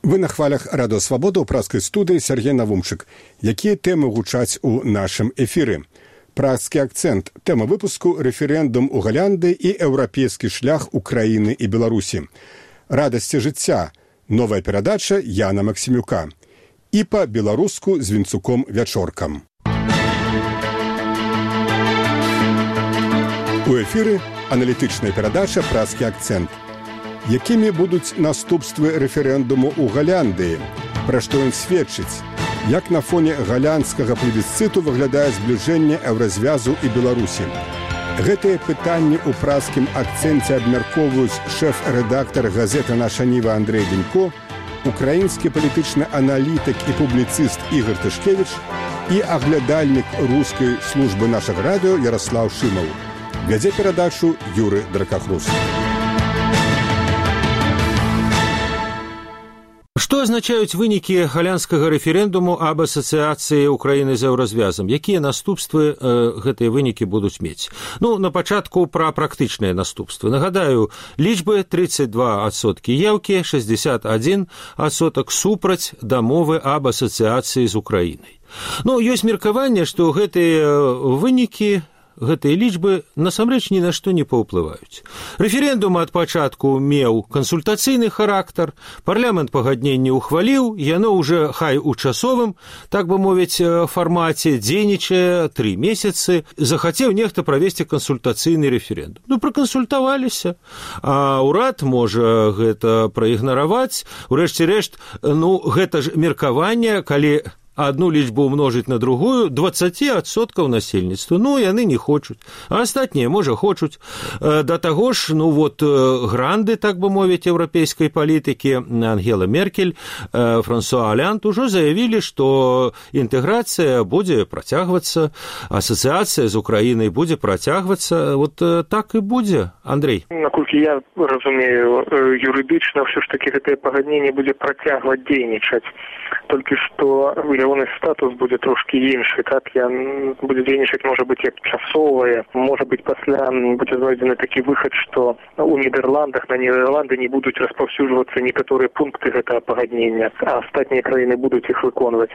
Вы на хвалях Радыё Свабода ў празскай студыі Сергей Навумчык. Якія тэмы гучаць у нашым эфіры? Празскі акцэнт. Тэма выпуску «Рэферэндум у Галляндыі і еўрапейскі шлях Украіны і Беларусі». «Радасці жыцця». Новая перадача Яна Максімюка. І па-беларуску з Вінцуком-Вячоркам. У эфіры аналітычная перадача «Празскі акцэнт». Якімі будуць наступствы рэферэндуму ў Галляндыі? Пра што ён сведчыць? Як на фоне галландскага плебісцыту выглядае збліжэнне еўразвязу і Беларусі? Гэтыя пытанні ў празскім акцэнце абмяркоўваюць шэф-рэдактар газеты «Наша Ніва» Андрэй Денько, украінскі палітычны аналітык і публіцыст Ігор Тышкевіч і аглядальнік рускай службы нашага радыё Ярослаў Шымаў. Вядзе перадачу Юры Дракахрус. Што азначаюць вынікі галландскага рэферэндуму аб асацыяцыі Украіны з еўразвязам? Якія наступствы гэтыя вынікі будуць мець? На пачатку пра практычныя наступствы. Нагадаю, лічбы 32% еўкі, 61% супраць дамовы аб асацыяцыі з Украінай. Ёсць меркаванне, што гэтыя вынікі, гэтыя лічбы насамрэч ні на што не паўплываюць. Рэферэндум ад пачатку меў кансультацыйны характар, парламент пагадненне ухваліў, яно ўжо хай у часовым, так бы мовіць, фармаце дзейнічае 3 месяцы, захацеў нехта правесці кансультацыйны рэферэндум. Пракансультаваліся, а ўрад можа гэта праігнараваць. Урэшце рэшт, гэта ж меркаванне, калі одну лічбу умножыць на другую, 20% насельніцтва. Яны не хочуць. А астатнія, можа, хочуць. Да таго ж, гранды, так бы мовіць, еўрапейскай палітыкі, Ангела Меркель, Франсуа Олянд ужо заявілі, што інтэграцыя будзе працягвацца, асацыяцыя з Украінай будзе працягвацца. Так і будзе, Андрэй. Наколькі я разумею, юрыдычна ўсё ж такі гэтае пагадненне будзе працягваць дзейнічаць. Толькі што ягоны статус будзе трошкі іншы, так? Будзе дзейнічаць, можа быць, як часовае, можа быць, пасля будзе знойдзены такі выхад, што у Нідерландах, на Нідерланды не будуць распаўсюджвацца некаторыя пункты гэтага пагаднення, а астатнія краіны будуць іх выконваць.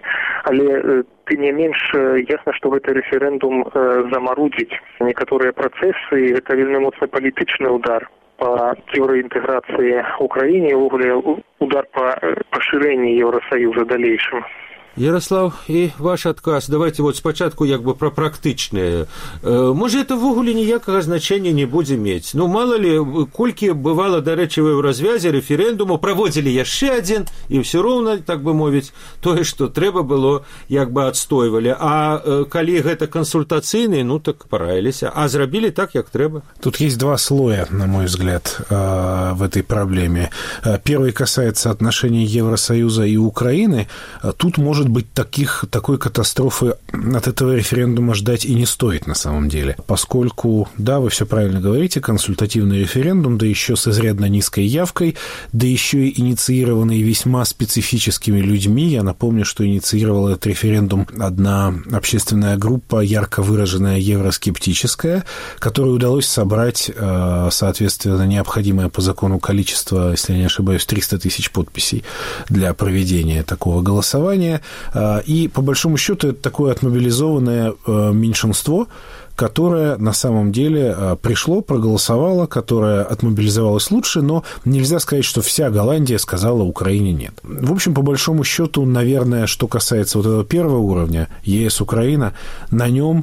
Але тым не менш, ясна, што гэты рэферэндум замарудзіць некаторыя працэсы, і гэта вельмі моцны палітычны удар по евроинтеграции Украине, удар по поширению Евросоюза дальнейшем. Ярослав, і ваш адказ. Давайте спачатку пра практычнае. Можа, это ввогуле ніякага значэння не будзе мець. Мала ли, колькі бывала, дарэчы, ў развязе рэферэндуму, праводзілі яшчэ адзін, і ўсё роўна, так бы мовіць, тое, што трэба было, адстойвалі. А калі гэта кансультацыйны, так параіліся. А зрабілі так, як трэба. Тут есть два слоя, на мой взгляд, в этой проблеме. Первый касается отношений Евросоюза и Украины. Тут может быть, такой катастрофы от этого референдума ждать и не стоит на самом деле, поскольку, да, вы все правильно говорите, консультативный референдум, да еще с изрядно низкой явкой, да еще и инициированный весьма специфическими людьми. Я напомню, что инициировала этот референдум одна общественная группа, ярко выраженная евроскептическая, которой удалось собрать, соответственно, необходимое по закону количество, если я не ошибаюсь, 300 тысяч подписей для проведения такого голосования. И, по большому счету, это такое отмобилизованное меньшинство, которое на самом деле пришло, проголосовало, которое отмобилизовалось лучше, но нельзя сказать, что вся Голландия сказала Украине нет. В общем, по большому счету, наверное, что касается этого первого уровня, ЕС-Украина, на нем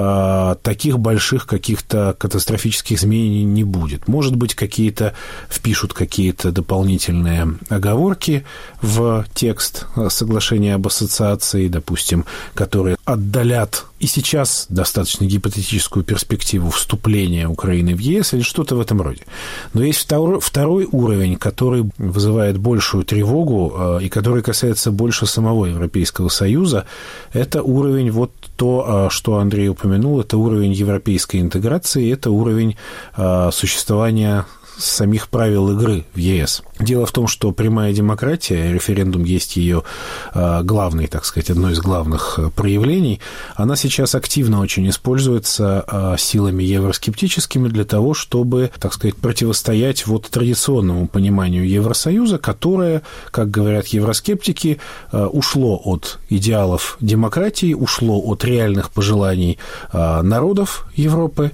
таких больших каких-то катастрофических изменений не будет. Может быть, впишут какие-то дополнительные оговорки в текст соглашения об ассоциации, допустим, которые отдалят и сейчас достаточно гипотетическую перспективу вступления Украины в ЕС или что-то в этом роде. Но есть второй уровень, который вызывает большую тревогу и который касается больше самого Европейского Союза. Это уровень, то, что Андрей упомянул, это уровень европейской интеграции, это уровень существования самих правил игры в ЕС. Дело в том, что прямая демократия, референдум есть ее главный, так сказать, одно из главных проявлений, она сейчас активно очень используется силами евроскептическими для того, чтобы, так сказать, противостоять вот традиционному пониманию Евросоюза, которое, как говорят евроскептики, ушло от идеалов демократии, ушло от реальных пожеланий народов Европы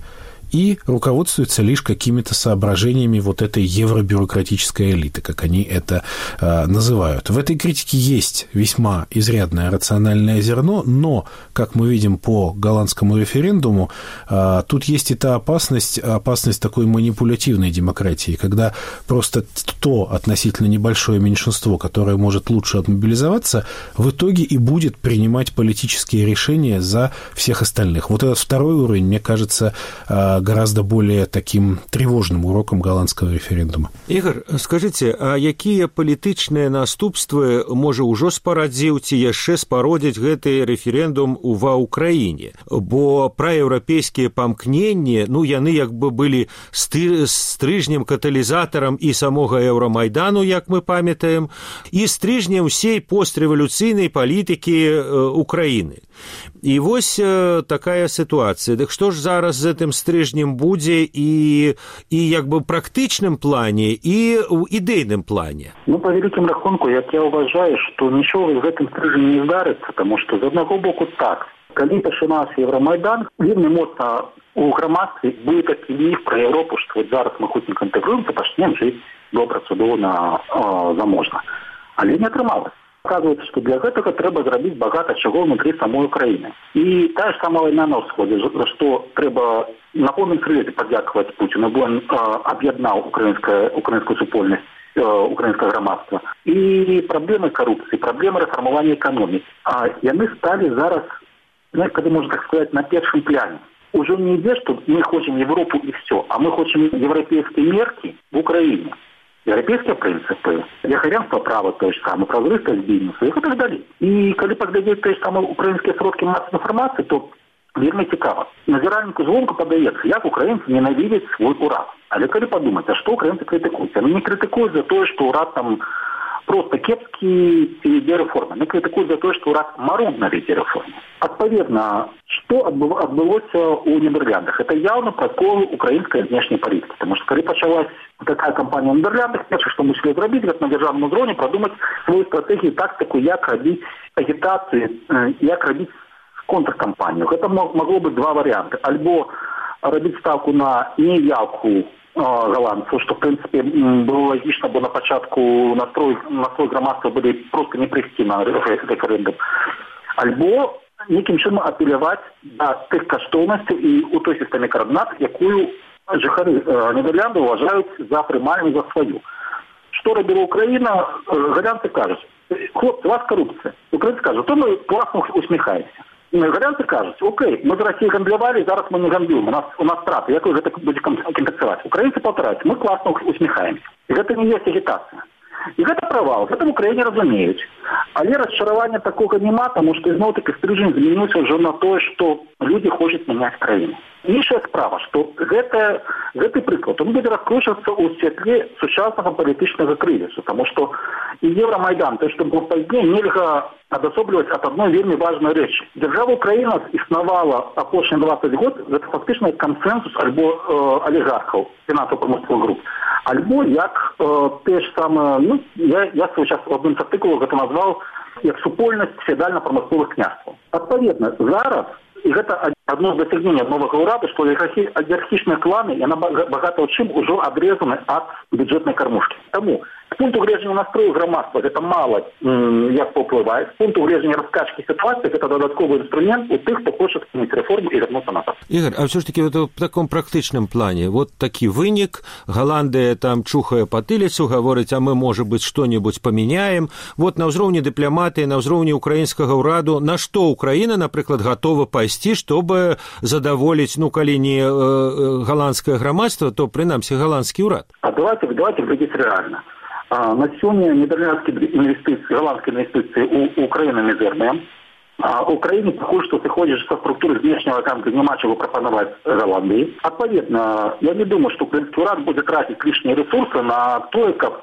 и руководствуется лишь какими-то соображениями вот этой евробюрократической элиты, как они это называют. В этой критике есть весьма изрядное рациональное зерно, но, как мы видим по голландскому референдуму, тут есть и та опасность такой манипулятивной демократии, когда просто то относительно небольшое меньшинство, которое может лучше отмобилизоваться, в итоге и будет принимать политические решения за всех остальных. Вот этот второй уровень, мне кажется, гораздо более таким тревожным уроком голландского референдума. Ігор, скажыце, а якія палітычныя наступствы можа ўжо спарадзіў ці яшчэ спародзіць гэты рэферэндум ва ўкраіне? Бо праеўрапейскія памкненні, яны як бы былі стрыжнем, каталізатарам і самога Еўрамайдану, як мы памятаем, і стрыжнем усей пострэвалюцыйнай палітыкі Украіны. І вось такая сітуацыя. Дык што ж зараз з гэтым стрыжнем будзе і як бы практычным плане, і ў ідэйным плане? По великим рахунку, я уважаю, што нічого з гэтым стрыжнем не здарыцца, тому што з аднаго боку так. Калі пачынаўся Евромайдан, вельмі моцна у грамадстве быў такі міф пра Европу, што зараз мы хутенька інтэгруемся, пачнем жыць добра, цудоўна, заможна. Але не атрымалася. Оказывается, что для этого треба зрабіць багата чаго внутри самой Украины. И та же самая война на ўсходзе, что треба на поўным крыле падзякаваць Путину, бо он аб'яднаў украинскую супольнасць, украинское грамадства. И проблемы коррупции, проблемы реформования экономики. Яны стали зараз, когда можно так сказать, на першым пляне. Уже не ідзе, что мы хотим Европу и все, а мы хотим европейские мерки в Украине. Европейские принципы, верховенство права, то же самое, прозрыстость бизнеса и так далее. И когда поглядеть те же самые украинские сродки массовой информации, то вельми цікаво. Назиральнику звонко подається, як українці ненавидять свой урад. Але коли подумати, а що українці критикують? Вони не критикують за те, що урад там просто кепський веде реформи. Вони критикують за те, що урад марудно веде реформи. Відповідно, що відбулося у Нідерландах? Це явно прокол української внешньої політики. Тому що коли почалась такая кампания в Нидерландах, перше, что мусили зробити, як на державному уровне, продумать свою стратегию, тактику, як робити агітацію, як робити контркампанию. Это могло быть два варианта. Альбо робить ставку на неявку голландцев, что, в принципе, было логично, бо на початку настрой громадства были просто не прийти на референдум. Альбо неким чином апеллировать до тих коштовностей и у той системі координат, якую жихари Нидерландов вважають за приймальну, за свою. Що робила Україна? Голландці кажуть, хлопці, у вас корупція. Українці кажуть, то ми класно усміхаємося. Голландцы кажут, окей, мы с Россией гандлевали, зараз мы не гандлюем, у нас страты, як вы это будете компенсировать? Украинцы повторяют, мы классно усміхаемся. И это не есть агитация. И это провал, это в Украине разумеют. Але расчарования такого нема, потому что знову-таки стрижень змінився вже на то, что люди хочуть міняти країну. Інша справа, що гэты приклад, он буде раскручиваться у світлі сучасного політичного кризису, тому що і Євромайдан, то, що був позднее, нельга адасоблювати от одной вельми важной речи. Держава Украина існувала апошні 20 год, це фактично консенсус альбо олігархів, фінансово-промислових груп, альбо як те ж саме, я свій час в одному з артикулів це назвав як супольність феодально-промислових княжств. Відповідно, зараз, і це одно з досягнень нового уряду, що олігархічні клани, і багато чим уже відрізані від бюджетної кормушки. Тому з пункту гледження настрою громадства це мало як попливає. З пункту гледження розкачки ситуації це додатковий інструмент у тих, хто хоче змінити реформу і вернутися назад. Ігор, а все ж таки в такому практичному плані, вот такий виник, Голландія там чухає потилицю, говорить, а ми, може бути, що-небудь поміняємо. Вот на ўзроўні дыпламатыі, на ўзроўні украінскага ўраду, на што Украіна, напрыклад, готова пайсці, чтобы задаволіць, калі не голландскае грамадства, то прынамсі голландскі ўрад. А давайте глядзець реально. На сёння нідерландскія інвестыцыі, голландскія інвестыцыі у Украіны мізэрныя. А Украине похоже, что ты ходишь со структуры внешнего танка, нема чего пропоновать Голландии. Отповедно, я не думаю, что украинский уряд будет тратить лишние ресурсы на то, как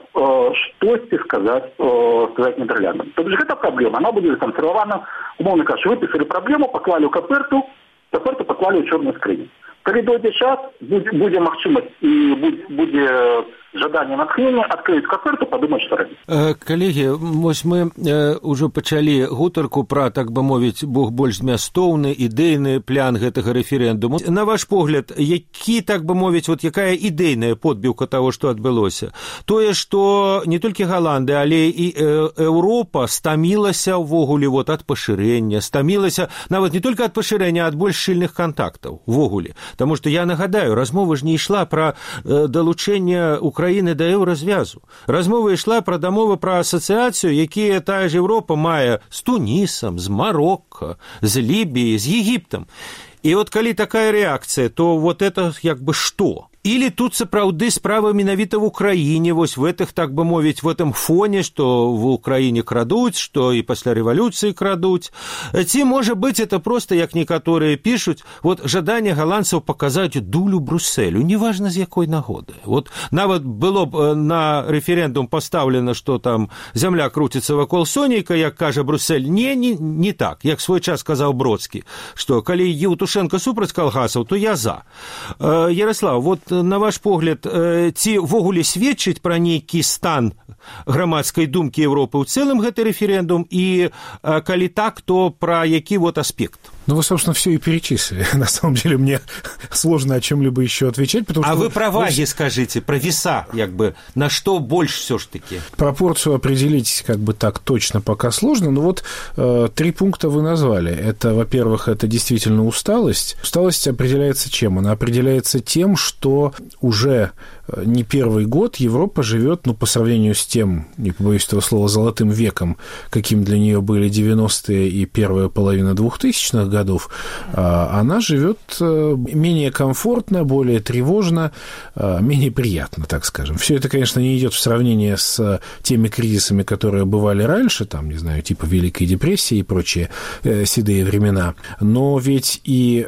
что сказать Нидерландам. То есть эта проблема, она будет законсервована, умовно кажучи, выписали проблему, поклали у каперtu поклали у чорної скрині. Коли дойде час, буде магчимасць і будзе жаданне натхнення адкрыць каферту, падумаць, што рабіць. Калегі, вось мы ўжо пачалі гутарку пра, так бы мовіць, больш змястоўны ідэйны план гэтага рэферэндуму. На ваш погляд, які, так бы мовіць, вот якая ідэйная подбіўка таго, што адбылося? Тое, што не толькі Галандыя, але і Еўропа стамілася ўвогуле вот ад пашырэння, стамілася нават не толькі ад пашырэння, а ад больш шчыльных кантактаў увогуле. Таму што я нагадаю, размова ж не ішла пра далучэнне Украіны да еўразвязу. Размова ішла пра дамовы пра асацыяцыю, якія тая ж Еўропа мае з Тунісам, з Марокко, з Лібіяй, з Егіптам. І от калі такая рэакцыя, то вот это як бы што? Или тут сапраўды справа менавіта в Украине, вось в этих, так бы мовіць, в этом фоне, что в Украине крадуць, что и пасля рэвалюцыі крадуць. Ці, можа быць, это просто, як некаторыя пишут, вот жаданне голландцаў показать дулю Брюсселю, неважно з якой нагоды. Вот нават было б на референдум поставлено, что там земля крутится вакол сонейка, як кажа Брюссель. Не так, як свой час сказал Бродскі, что калі Евтушенко супраць калгасаў, то я за. Ярослав, вот на ваш погляд, ці ввогуле сведчыць пра нейкі стан грамадскай думкі Европы ў цэлым гэты рэферэндум, і калі так, то пра які вот аспект? Ну, вы, собственно, все и перечислили. На самом деле, мне сложно о чем-либо еще отвечать, потому что... А вы про ваги скажите, про веса, как бы, на что больше все-таки? Пропорцию определить, как бы так точно пока сложно, но вот 3 пункта вы назвали. Это, во-первых, это действительно усталость. Усталость определяется чем? Она определяется тем, что уже не первый год Европа живет, ну, по сравнению с тем, не побоюсь этого слова, золотым веком, каким для нее были 90-е и первая половина 2000-х годов, она живет менее комфортно, более тревожно, менее приятно, так скажем. Все это, конечно, не идет в сравнение с теми кризисами, которые бывали раньше, там, не знаю, типа Великой депрессии и прочие седые времена, но ведь и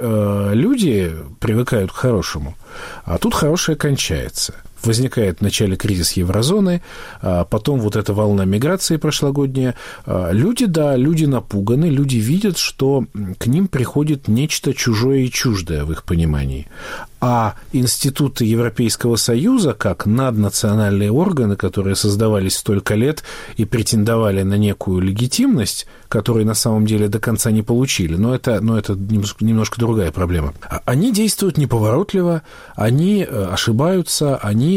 люди привыкают к хорошему, а тут хорошее кончается. Возникает в начале кризис еврозоны, потом вот эта волна миграции прошлогодняя. Люди, да, люди напуганы, люди видят, что к ним приходит нечто чужое и чуждое в их понимании. А институты Европейского Союза, как наднациональные органы, которые создавались столько лет и претендовали на некую легитимность, которую на самом деле до конца не получили, но это немножко другая проблема. Они действуют неповоротливо, они ошибаются, они,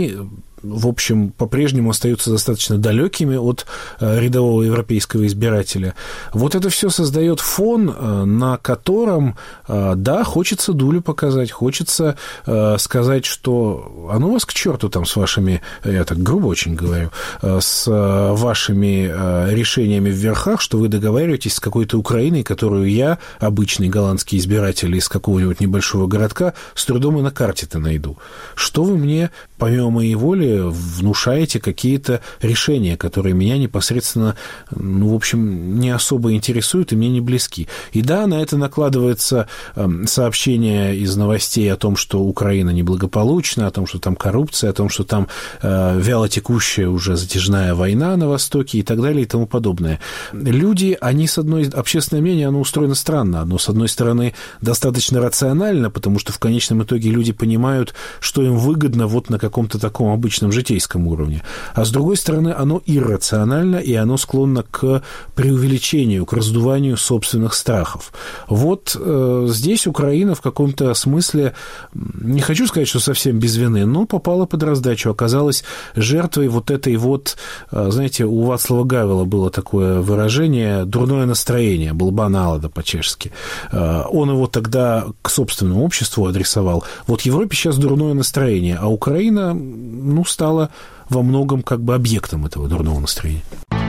в общем, по-прежнему остаются достаточно далекими от рядового европейского избирателя. Вот это все создает фон, на котором, да, хочется дулю показать, хочется сказать, что а ну вас к черту там с вашими, я так грубо очень говорю, с вашими решениями в верхах, что вы договариваетесь с какой-то Украиной, которую я, обычный голландский избиратель из какого-нибудь небольшого городка, с трудом и на карте-то найду. Что вы мне, помимо моей воли, внушаете какие-то решения, которые меня непосредственно, ну, в общем, не особо интересуют и мне не близки. И да, на это накладывается сообщение из новостей о том, что Украина неблагополучна, о том, что там коррупция, о том, что там вялотекущая уже затяжная война на Востоке и так далее и тому подобное. Люди, они общественное мнение, оно устроено странно. Оно, с одной стороны, достаточно рационально, потому что в конечном итоге люди понимают, что им выгодно вот на каком-то таком обычном житейском уровне. А с другой стороны, оно иррационально, и оно склонно к преувеличению, к раздуванию собственных страхов. Вот здесь Украина в каком-то смысле, не хочу сказать, что совсем без вины, но попала под раздачу, оказалась жертвой вот этой вот, знаете, у Вацлава Гавела было такое выражение «дурное настроение», «блбаналада» по-чешски. Он его тогда к собственному обществу адресовал. Вот Европе сейчас дурное настроение, а Украина, ну, стала во многом как бы объектом этого дурного настроения.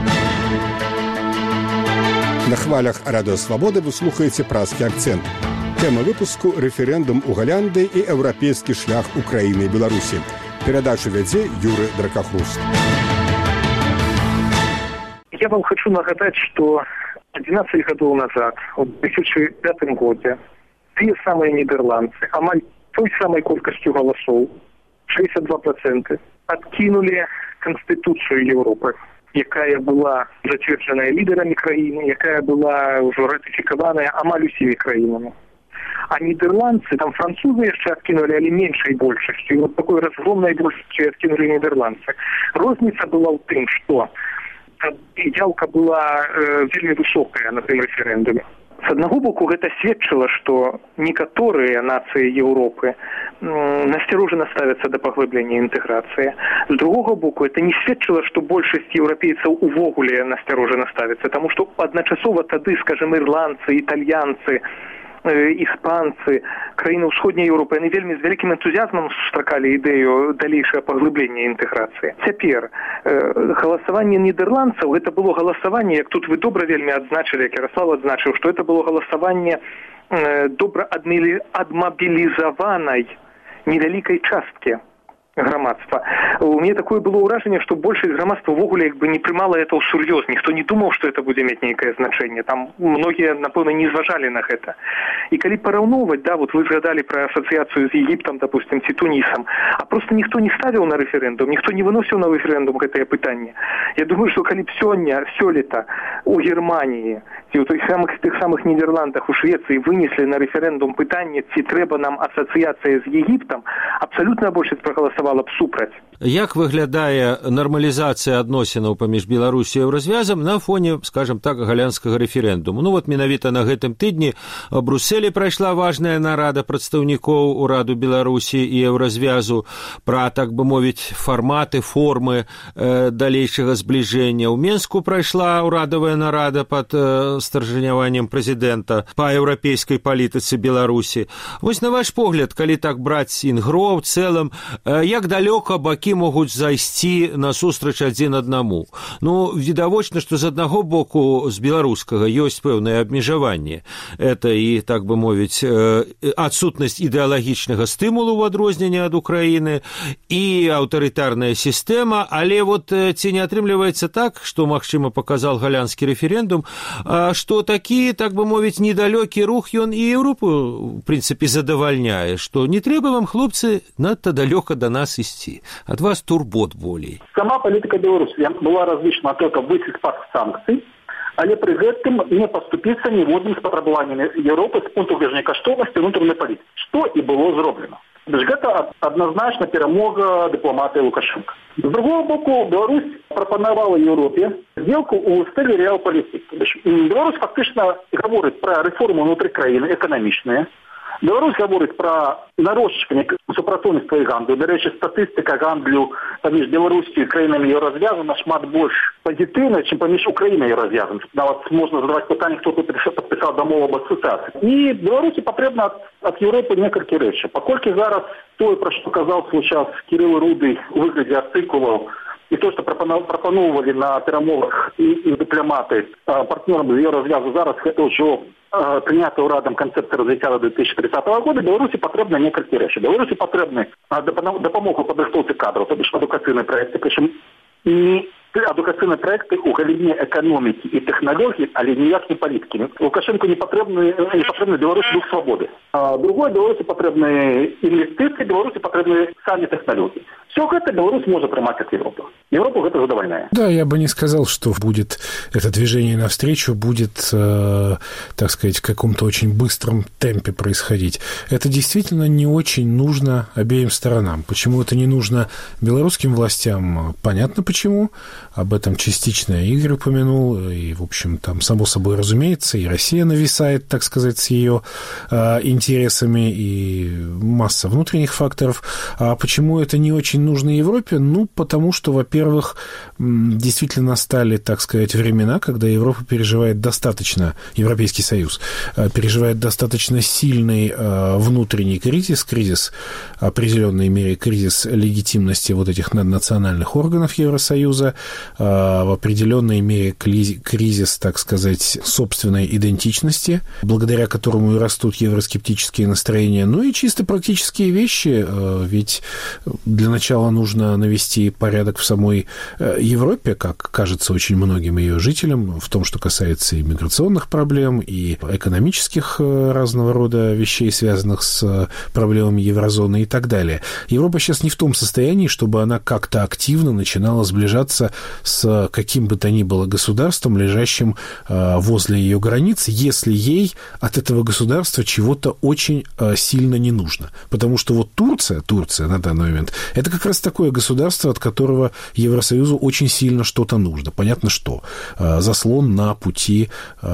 На хвалях Радио Свободы вы слухаете «Празкі акцент». Тема выпуску «Рэферэндум у Галляндыі і еўрапейскі шлях Украіны і Беларусі». Перадачу вядзе Юры Дракахруст. Я вам хочу нагадать, что 11 гадоў назад, у 2005 годзе, тыя самыя нідерландцы, амаль той самай колькасцю галасоў, 62%, адкінулі Канстытуцыю Еўропы, якая была зацверджаная лідарамі краіны, якая была ўжо ратыфікаваная амаль усімі краінамі. А нідерландцы, там французы яшчэ адкінулі, але меншай большасцю. І вот такой разгромнай большасцю адкінулі нідерландцы. Розніца была ў тым, што яўка была вельмі высокая на тым рэферэндуме. С аднаго боку, гэта сведчыла, што некаторыя нацыі Еўропы насцярожана ставяцца да паглыблення інтэграцыі. З другога боку, это не сведчыла, што большасць еўрапейцаў увогуле насцярожана ставяцца, таму што адначасова тады, скажем, ірландцы, італьянцы, іспанцы, краіны ўсходняй Еўропы, яны вельмі з вялікім энтузіазмам сустракалі ідэю далейшага паглыблення інтэграцыі. Цяпер галасаванне нідерландцаў, гэта было галасаванне, як тут вы добра вельмі адзначылі, як Ярослав адзначыў, што это было галасаванне добра адмабілізаванай невялікай часткі грамадства. У мяне такое было ўражанне, што большасць грамадства ўвогуле як бы не прымала это ўсур'ёз. Ніхто не думаў, што это будзе мець нейкае значэнне. Там многія, напэўна, не зважалі на гэта. І калі параўноўваць, да, вот вы згадалі пра асацыяцыю з Егіптам, допустим, ці Тунісам, а просто ніхто не ставіў на рэферэндум, ніхто не выносіў на рэферэндум гэтае пытанне. Я думаю, што калі б сёлета у Германіі ці ў тых самых Нідерландах, у Швецыі вынеслі на рэферэндум пытанне, ці трэба нам асацыяцыя з Егіптам, абсалютная большасць прагаласавала б супраць. Як выглядае нармалізацыя адносінаў паміж Беларусі і Еўразвязам на фоне, скажем так, галянскага рэферэндуму? Ну вот менавіта на гэтым тыдні у Брюсселі прайшла важная нарада прадстаўнікоў ураду Беларусі і Еўразвязу пра, так бы мовіць, фарматы, формы далейшага збліжэння. У Менску прайшла урадавая нарада пад старжаняваннем прэзідэнта па еўрапейскай палітыцы Беларусі. Вось на ваш погляд, калі так браць інгро ў цэлым, як далёка бакі могуць зайсці насустрач адзін аднаму? Ну, відавочна, што з аднаго боку з беларускага ёсць пэўнае абмежаванне. Это і, так бы мовіць, адсутнасць ідэалагічнага стымулу ў адрозненне ад Украіны і аўтарытарная сістэма, але вот ці не атрымліваецца так, што, магчыма, паказал галянскі рэферэндум, што такі, так бы мовіць, недалёкі рух ён і Еўропу, в прынцыпе, задавальняе, што не трэба вам, хлопцы, надта далёка да нас ісці. Ад вас турбот болей. Сама палітыка Беларусі была разлічана толькі выйсці з-пад санкцый, але пры гэтым не паступіцца ніводным спатрабаваннем Еўропы з пункту гледжання каштоўнасці ўнутранай палітыкі, што і было зроблена. Гэта адназначна перамога дыпламатыі Лукашенка. З другого боку, Беларусь прапанавала Еўропе сделку ў стылі рэалпалітыкі. Беларусь фактычна гаворыць пра рэформы ўнутры краіны эканамічныя. Беларусь гаворыць пра нарошчванне супрацоўніцтва і гандлю. Дарэчы, статыстыка гандлю паміж Беларусью і краінамі Еўразвязу нашмат больш пазітыўная, чым паміж Украінай і Еўразвязам. Нават можна задаваць пытанне, хто тут падпісаў дамову аб асацыяцыі. І Беларусі патрэбна ад Еўропы некалькі рэчаў. Паколькі зараз тое, пра што казаў свой час Кірыл Руды у выглядзе артыкулаў, і то, што прапаноўвалі на перамовах і дыпламаты партнёрам з Еўразвязу, зараз гэта ўжо прынята ўрадам канцэпцыя развіцця до 2030 года, Беларусі патрэбна некалькі рэчаў. Беларусі патрэбна дапамога ў падрыхтоўцы кадраў, то бишь адукацыйныя праекты, прычым не адукацыйныя праекты ў галіне эканомікі і тэхналогій, але ніяк не палітыкі. Лукашенко не патрэбны Беларусі дух свабоды. Другое, Беларусі патрэбны інвестыцыі, Беларусі патрэбны самі тэхналогіі. Все это Беларусь может принимать от Европы. Европу это задовольняет. Да, я бы не сказал, что будет это движение навстречу, будет, так сказать, в каком-то очень быстром темпе происходить. Это действительно не очень нужно обеим сторонам. Почему это не нужно белорусским властям? Понятно почему. Об этом частично Игорь упомянул. И, в общем, там, само собой разумеется, и Россия нависает, так сказать, с ее интересами, и масса внутренних факторов. А почему это не очень нужно Европе? Ну, потому что, во-первых, действительно настали, так сказать, времена, когда Европа переживает достаточно, Европейский Союз переживает достаточно сильный внутренний кризис определенной мере кризис легитимности вот этих наднациональных органов Евросоюза, в определенной мере кризис, так сказать, собственной идентичности, благодаря которому и растут евроскептические настроения. Ну и чисто практические вещи, ведь для начала нужно навести порядок в самой самой Европе, как кажется очень многим ее жителям, в том, что касается и миграционных проблем, и экономических разного рода вещей, связанных с проблемами еврозоны и так далее. Европа сейчас не в том состоянии, чтобы она как-то активно начинала сближаться с каким бы то ни было государством, лежащим возле ее границ, если ей от этого государства чего-то очень сильно не нужно. Потому что вот Турция на данный момент, это как раз такое государство, от которого Евросоюзу очень сильно что-то нужно. Понятно, что. Заслон на пути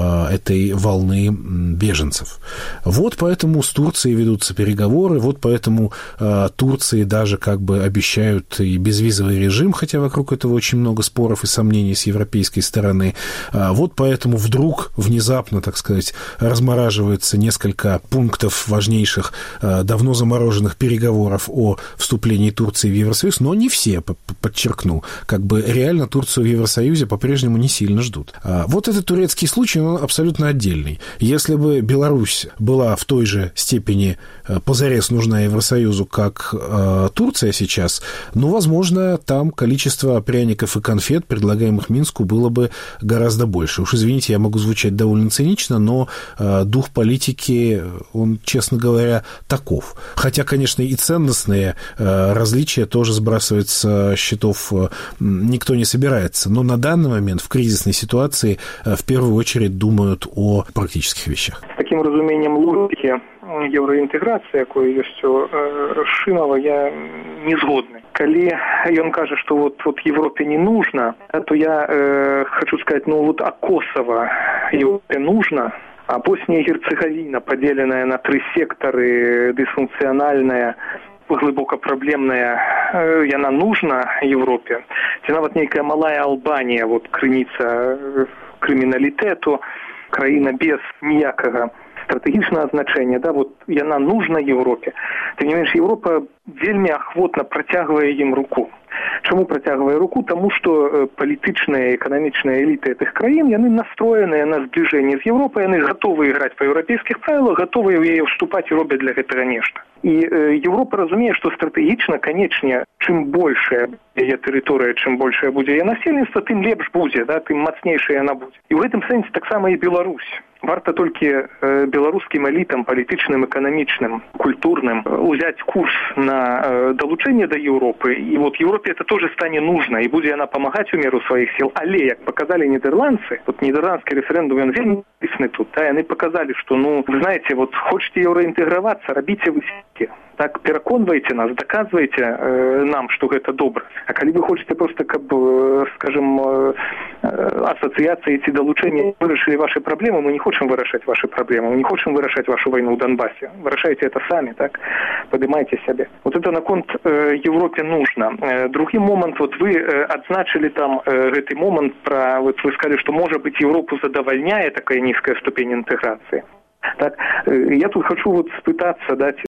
этой волны беженцев. Вот поэтому с Турцией ведутся переговоры, вот поэтому Турции даже как бы обещают и безвизовый режим, хотя вокруг этого очень много споров и сомнений с европейской стороны. Вот поэтому вдруг, внезапно, так сказать, размораживается несколько пунктов важнейших, давно замороженных переговоров о вступлении Турции в Евросоюз, но не все, подчеркну. Как бы реально Турцию в Евросоюзе по-прежнему не сильно ждут. Вот этот турецкий случай, он абсолютно отдельный. Если бы Беларусь была в той же степени позарез нужна Евросоюзу, как Турция сейчас, ну, возможно, там количество пряников и конфет, предлагаемых Минску, было бы гораздо больше. Уж извините, я могу звучать довольно цинично, но дух политики, он, честно говоря, таков. Хотя, конечно, и ценностные различия тоже сбрасывать с счетов никто не собирается. Но на данный момент в кризисной ситуации в первую очередь думают о практических вещах. С таким разумением логики еўраінтэграцыі, якое ёсць у Шымова, я не згодны. Калі ён кажа, што вот Европе не нужно, то я хочу сказать, вот а Косово Европе нужно, а Босния и Герцеговина, поделенная на 3 сектары, дысфункцыянальная, глыбока праблемная, яна нужна Европе. Ці нават нейкая малая Албанія, вот крыніца крыміналітэту, краіна без ніякага стратэгічнага значэння, да, вот яна нужна Европе. Тым не менш, Европа вельмі ахвотна працягвае ім руку. Чаму працягвае руку? Таму што палітычныя і эканамічныя эліты гэтых краін, яны настроеныя на збліжэнне з Европай, яны гатовы іграць па еўрапейскіх правілах, гатовыя ў яе ўступаць і робяць для гэтага нешта. І Европа разумее, што стратэгічна, канечне, чым большая яе тэрыторыя, чым большая будзе яе насельніцтва, тым лепш будзе, да, тым мацнейшая яна будзе. І ў гэтым сэнсе таксама і Беларусь. Варта толькі беларускім элітам, палітычным, эканамічным, культурным узяць курс на далучэнне да Европы. І вот Европе это тоже стане нужно, і будзе яна памагаць у меру сваіх сил. Але, як показали нидерландцы, вот нидерландский референдум, он вельмі написаны тут, да, яны показали, что, вы знаете, вот хочете евроинтегроваться, робите вы сети. Так, пераконваеце нас, доказваеце нам, што гэта добра. А калі вы хочаце просто, каб, скажем, асацыяцыі ці далучэння вырашылі ваши праблемы, мы не хочам вырашаць ваши праблемы, мы не хочам вырашаць вашу вайну ў Донбассе. Вырашайце это самі, так? Падымайце сябе. Вот это наконт Европе нужно. Другі момант, вот вы адзначылі там гэты момант пра, вот вы сказали, што, можа быць, Европу задавальняе такая нізкая ступень інтэграцыі. Так, я тут хочу вот спытацца, да,